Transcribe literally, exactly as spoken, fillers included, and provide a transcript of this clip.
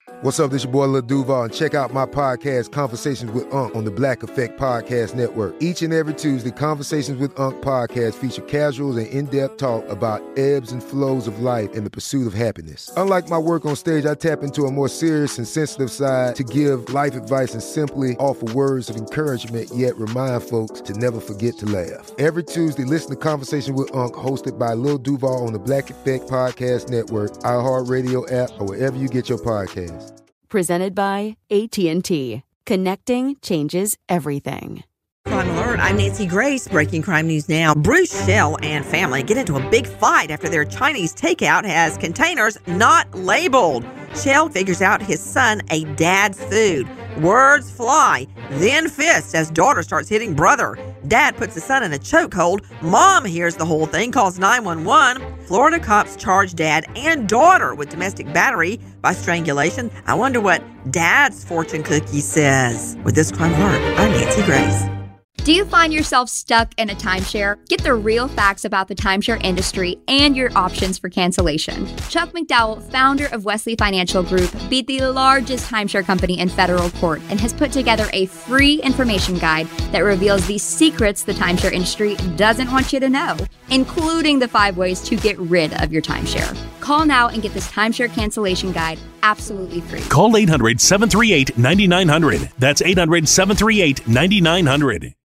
What's up, this your boy Lil Duval, and check out my podcast, Conversations with Unc, on the Black Effect Podcast Network. Each and every Tuesday, Conversations with Unc podcast feature casuals and in-depth talk about ebbs and flows of life and the pursuit of happiness. Unlike my work on stage, I tap into a more serious and sensitive side to give life advice and simply offer words of encouragement, yet remind folks to never forget to laugh. Every Tuesday, listen to Conversations with Unc, hosted by Lil Duval on the Black Effect Podcast Network, iHeartRadio app, or wherever you get your podcasts. Presented by A T and T. Connecting changes everything. Crime Alert, I'm Nancy Grace. Breaking crime news now. Bruce Shell and family get into a big fight after their Chinese takeout has containers not labeled. Shell figures out his son a dad's food. Words fly, then fists as daughter starts hitting brother. Dad puts the son in a chokehold. Mom hears the whole thing, calls nine one one. Florida cops charge dad and daughter with domestic battery by strangulation. I wonder what dad's fortune cookie says. With this Crime Alert, I'm Nancy Grace. Do you find yourself stuck in a timeshare? Get the real facts about the timeshare industry and your options for cancellation. Chuck McDowell, founder of Wesley Financial Group, beat the largest timeshare company in federal court and has put together a free information guide that reveals the secrets the timeshare industry doesn't want you to know, including the five ways to get rid of your timeshare. Call now and get this timeshare cancellation guide absolutely free. Call eight hundred, seven three eight, nine nine hundred. That's eight hundred, seven three eight, nine nine hundred.